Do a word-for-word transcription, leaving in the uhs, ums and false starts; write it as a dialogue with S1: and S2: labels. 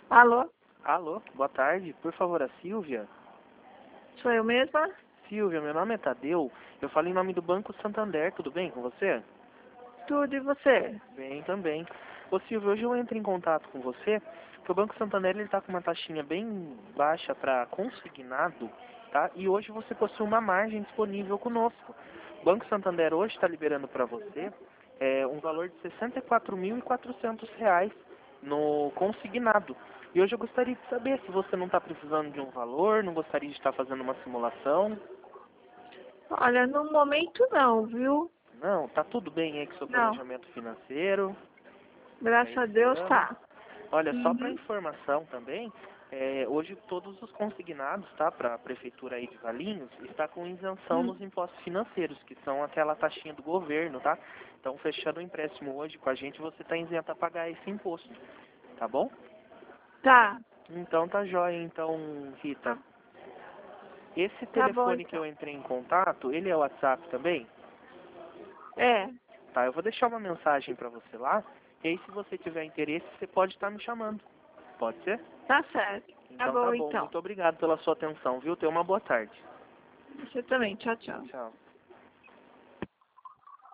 S1: Alô?
S2: Alô, boa tarde. Por favor, a Silvia?
S1: Sou eu mesma?
S2: Silvia, meu nome é Tadeu. Eu falo em nome do Banco Santander. Tudo bem com você?
S1: Tudo e você?
S2: Bem, também. Ô Silvia, hoje eu entro em contato com você, porque o Banco Santander ele está com uma taxinha bem baixa para consignado, tá? E hoje você possui uma margem disponível conosco. O Banco Santander hoje está liberando para você é, um valor de sessenta e quatro mil e quatrocentos reais no consignado. E hoje eu gostaria de saber se você não está precisando de um valor, não gostaria de estar fazendo uma simulação.
S1: Olha, no momento não, viu?
S2: Não, tá tudo bem aí com o seu
S1: Não.
S2: planejamento financeiro para
S1: Graças a
S2: esse
S1: Deus
S2: ano.
S1: tá.
S2: Olha, só para
S1: Uhum.
S2: informação também, é, hoje todos os consignados, tá, para a prefeitura aí de Valinhos, está com isenção
S1: Hum.
S2: nos impostos financeiros, que são aquela taxinha do governo, tá? Então, fechando o empréstimo hoje com a gente, você está isento a pagar esse imposto, tá bom?
S1: Tá.
S2: Então tá jóia, então, Rita.
S1: Tá,
S2: Esse
S1: tá bom
S2: telefone que
S1: então.
S2: eu entrei em contato, ele é o WhatsApp também?
S1: É,
S2: Tá, eu vou deixar uma mensagem para você lá, e aí se você tiver interesse, você pode estar me chamando. Pode ser?
S1: tá certo. Tá
S2: Então tá
S1: bom
S2: bom.
S1: então.
S2: Muito obrigado pela sua atenção, viu? Tenha uma boa tarde.
S1: Você também. Tchau, tchau.
S2: Tchau.